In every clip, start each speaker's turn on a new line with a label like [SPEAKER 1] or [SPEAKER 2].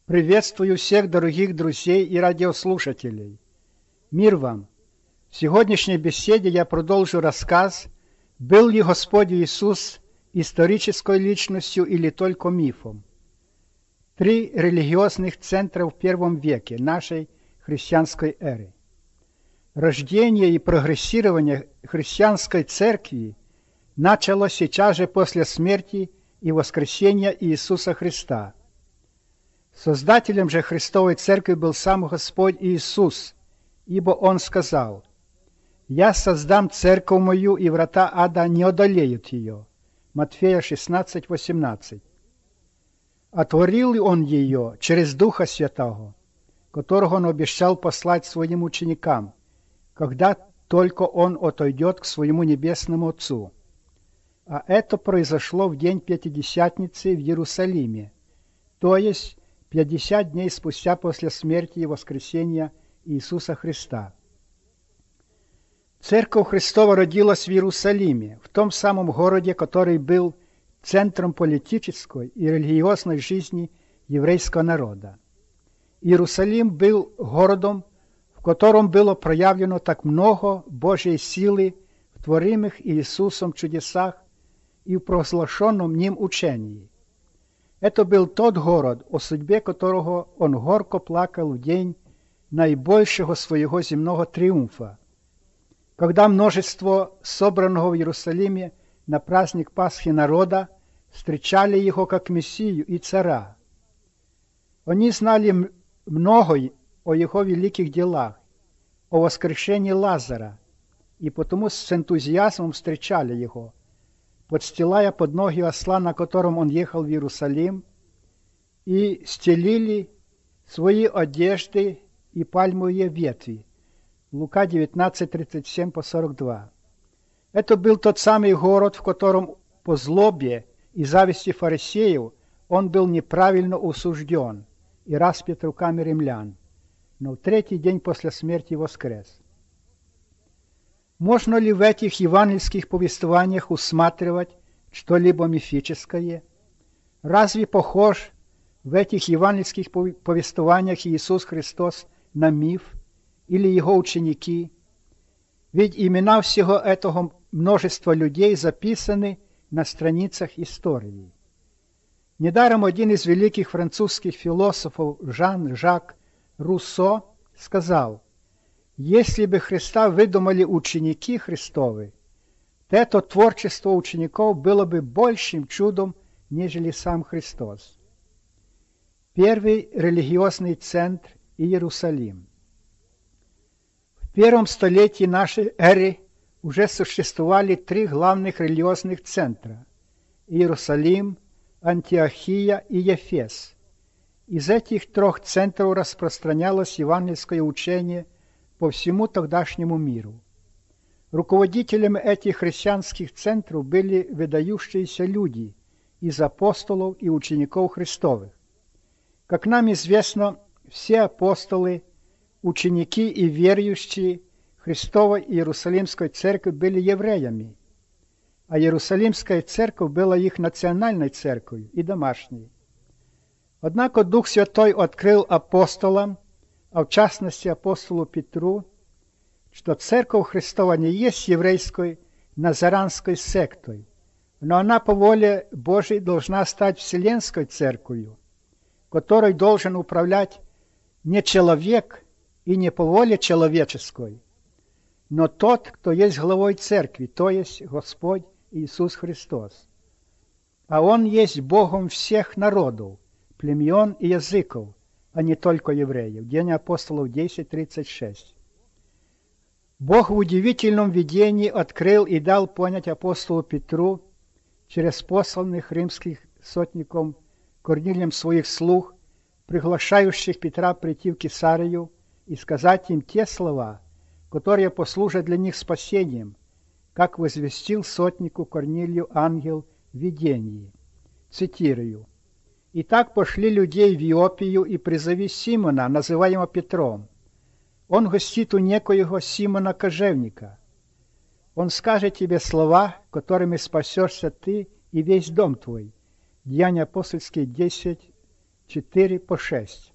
[SPEAKER 1] Приветствую всех дорогих друзей и радиослушателей. Мир вам! В сегодняшней беседе я продолжу рассказ «Был ли Господь Иисус исторической личностью или только мифом?» 3 религиозных центра в первом веке нашей христианской эры. Рождение и прогрессирование христианской церкви началось сейчас же после смерти и воскресения Иисуса Христа. Создателем же Христовой Церкви был сам Господь Иисус, ибо Он сказал: «Я создам церковь мою, и врата ада не одолеют ее». Матфея 16:18. Отворил ли Он ее через Духа Святого, которого Он обещал послать своим ученикам, когда только Он отойдет к своему небесному Отцу. А это произошло в день Пятидесятницы в Иерусалиме, то есть 50 дней спустя после смерти и воскресения Иисуса Христа. Церковь Христова родилась в Иерусалиме, в том самом городе, который был центром политической и религиозной жизни еврейского народа. Иерусалим был городом, в котором было проявлено так много Божьей силы в творимых Иисусом чудесах и в провозглашенном Ним учении. Это был тот город, о судьбе которого Он горько плакал в день наибольшего своего земного триумфа, когда множество собранного в Иерусалиме на праздник Пасхи народа встречали Его как Мессию и Царя. Они знали много о Его великих делах, о воскрешении Лазаря, и потому с энтузиазмом встречали Его, подстилая под ноги осла, на котором Он ехал в Иерусалим, и стелили свои одежды и пальмовые ветви. Лука 19:37-42. Это был тот самый город, в котором по злобе и зависти фарисеев Он был неправильно осужден и распят руками римлян, но в третий день после смерти воскрес. Можно ли в этих евангельских повествованиях усматривать что-либо мифическое? Разве похож в этих евангельских повествованиях Иисус Христос на миф или Его ученики? Ведь имена всего этого множества людей записаны на страницах истории. Недаром один из великих французских философов Жан-Жак Руссо сказал: «Если бы Христа выдумали ученики Христовы, то это творчество учеников было бы большим чудом, нежели сам Христос». Первый религиозный центр – Иерусалим. В первом столетии нашей эры уже существовали 3 главных религиозных центра – Иерусалим, Антиохия и Ефес. Из этих 3 центров распространялось евангельское учение по всему тогдашнему миру. Руководителями этих христианских центров были выдающиеся люди из апостолов и учеников Христовых. Как нам известно, все апостолы, ученики и верующие Христовой Иерусалимской церкви были евреями, а Иерусалимская церковь была их национальной церковью и домашней. Однако Дух Святой открыл апостолам, а в частности апостолу Петру, что Церковь Христова не есть еврейской назаранской сектой, но она по воле Божией должна стать Вселенской Церковью, которой должен управлять не человек и не по воле человеческой, но тот, кто есть главой Церкви, то есть Господь Иисус Христос. А Он есть Богом всех народов, племен и языков, а не только евреев. Деяния апостолов 10:36. Бог в удивительном видении открыл и дал понять апостолу Петру через посланных римских сотником Корнилием своих слуг, приглашающих Петра прийти в Кесарию и сказать им те слова, которые послужат для них спасением, как возвестил сотнику Корнилию ангел в видении. Цитирую: «Итак пошли людей в Иопию и призови Симона, называемого Петром. Он гостит у некоего Симона Кожевника. Он скажет тебе слова, которыми спасешься ты и весь дом твой». Деяния апостольские 10, 4-6.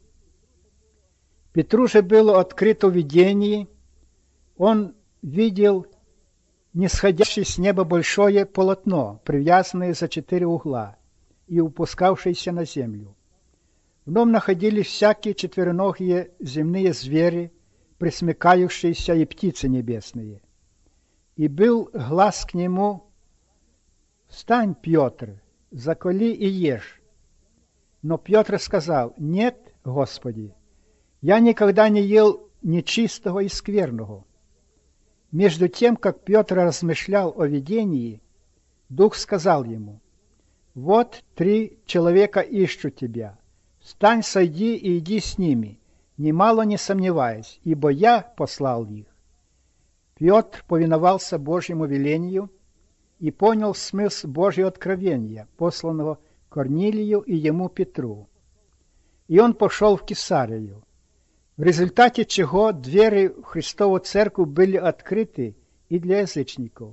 [SPEAKER 1] Петру же было открыто в видении, он видел нисходящее с неба большое полотно, привязанное за 4 угла и упускавшееся на землю. В нем находились всякие четвероногие земные звери, пресмыкающиеся и птицы небесные. И был глас к нему: «Встань, Петр, заколи и ешь». Но Петр сказал: «Нет, Господи, я никогда не ел нечистого и скверного». Между тем, как Петр размышлял о видении, Дух сказал ему: «Вот 3 человека ищут тебя. Встань, сойди и иди с ними, немало не сомневаясь, ибо я послал их». Петр повиновался Божьему велению и понял смысл Божьего откровения, посланного Корнилию и ему Петру. И он пошел в Кесарию, в результате чего двери в Христову церковь были открыты и для язычников.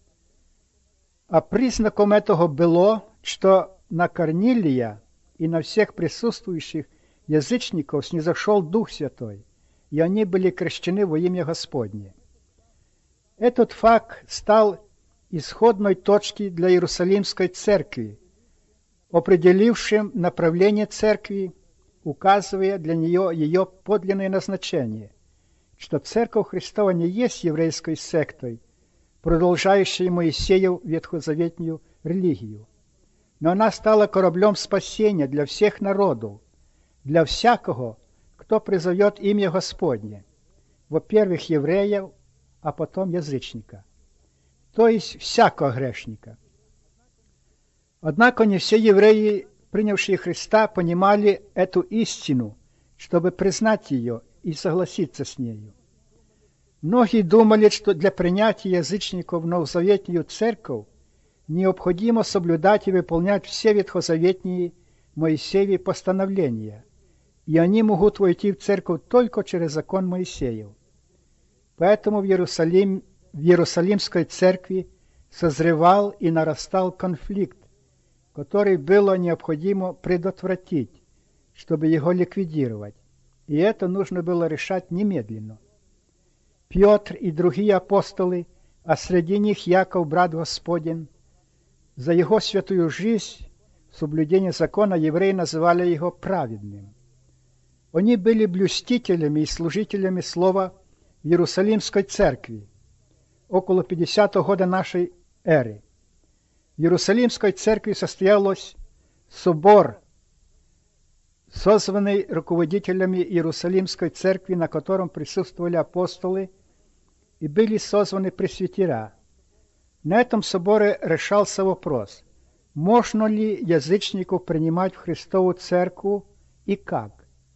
[SPEAKER 1] А признаком этого было, что на Корнилия и на всех присутствующих язычников снизошел Дух Святой, и они были крещены во имя Господне. Этот факт стал исходной точкой для Иерусалимской церкви, определившим направление церкви, указывая для нее ее подлинное назначение, что Церковь Христова не есть еврейской сектой, продолжающей Моисею ветхозаветную религию, но она стала кораблем спасения для всех народов, для всякого, кто призовет имя Господне, во-первых, евреев, а потом язычника, то есть всякого грешника. Однако не все евреи, принявшие Христа, понимали эту истину, чтобы признать ее и согласиться с нею. Многие думали, что для принятия язычников в новозаветную церковь необходимо соблюдать и выполнять все ветхозаветные Моисеевы постановления, и они могут войти в церковь только через закон Моисеев. Поэтому в Иерусалимской церкви созревал и нарастал конфликт, который было необходимо предотвратить, чтобы его ликвидировать, и это нужно было решать немедленно. Петр и другие апостолы, а среди них Яков, брат Господень, за его святую жизнь, соблюдение закона, евреи называли его праведным. Они были блюстителями и служителями слова в Иерусалимской церкви около 50-го года нашей эры. В Иерусалимской церкви состоялся собор, созванный руководителями Иерусалимской церкви, на котором присутствовали апостолы и были созваны пресвитера. На этом соборе решался вопрос, можно ли язычников принимать в Христову церковь и как.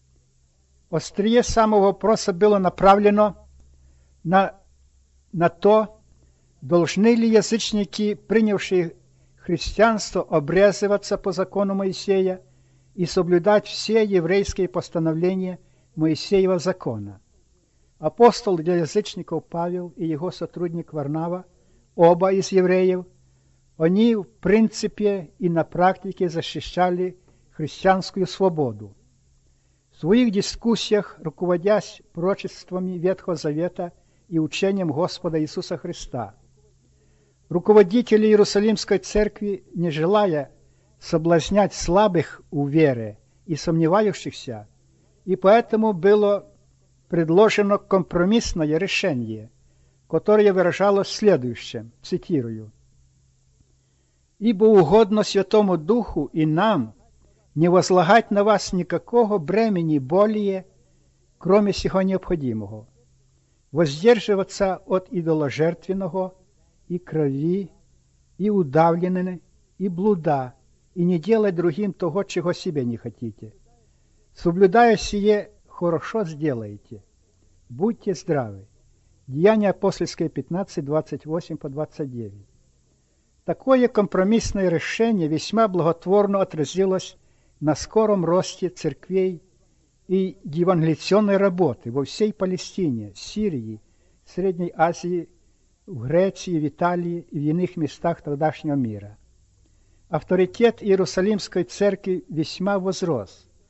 [SPEAKER 1] Острие самого вопроса было направлено на то, должны ли язычники, принявшие христианство, обрезываться по закону Моисея и соблюдать все еврейские постановления Моисеева закона. Апостол для язычников Павел и его сотрудник Варнава, оба из евреев, они в принципе и на практике защищали христианскую свободу. В своих дискуссиях, руководясь пророчествами Ветхого Завета и учением Господа Иисуса Христа, руководители Иерусалимской церкви, не желая соблазнять слабых у веры и сомневающихся, и поэтому было предложено компромиссное решение, которое выражалось в следующем, цитирую: «Ибо угодно Святому Духу и нам не возлагать на вас никакого бремени более, кроме всего необходимого, воздерживаться от идоложертвенного и крови, и удавленины, и блуда, и не делать другим того, чего себе не хотите. Соблюдая сие, хорошо сделаете. Будьте здравы». Деяния апостольские 15, 28-29. Такое компромиссное решение весьма благотворно отразилось на скором росте церквей и евангелизационной работы во всей Палестине, Сирии, Средней Азии, в Греции, в Италии и в иных местах тогдашнего мира. Авторитет Иерусалимской церкви весьма возрос,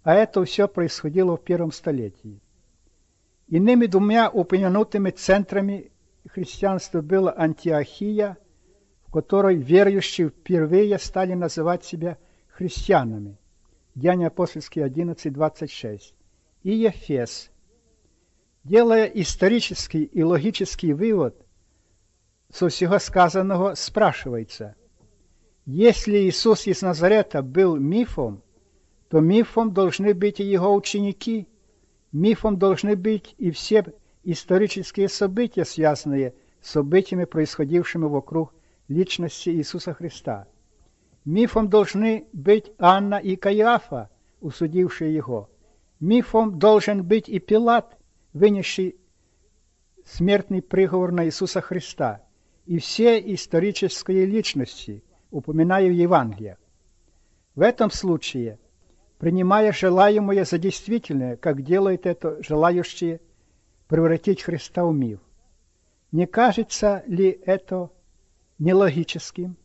[SPEAKER 1] а это все происходило в первом столетии. Иными двумя упомянутыми центрами христианства была Антиохия, в которой верующие впервые стали называть себя христианами. Деяния апостольские 11:26. И Ефес. Делая исторический и логический вывод со всего сказанного, спрашивается, если Иисус из Назарета был мифом, то мифом должны быть и его ученики, мифом должны быть и все исторические события, связанные с событиями, происходившими вокруг личности Иисуса Христа. Мифом должны быть Анна и Каиафа, усудившие его. Мифом должен быть и Пилат, вынесший смертный приговор на Иисуса Христа, и все исторические личности, упоминая в Евангелиях. В этом случае, принимая желаемое за действительное, как делают это желающие превратить Христа в миф, не кажется ли это нелогическим?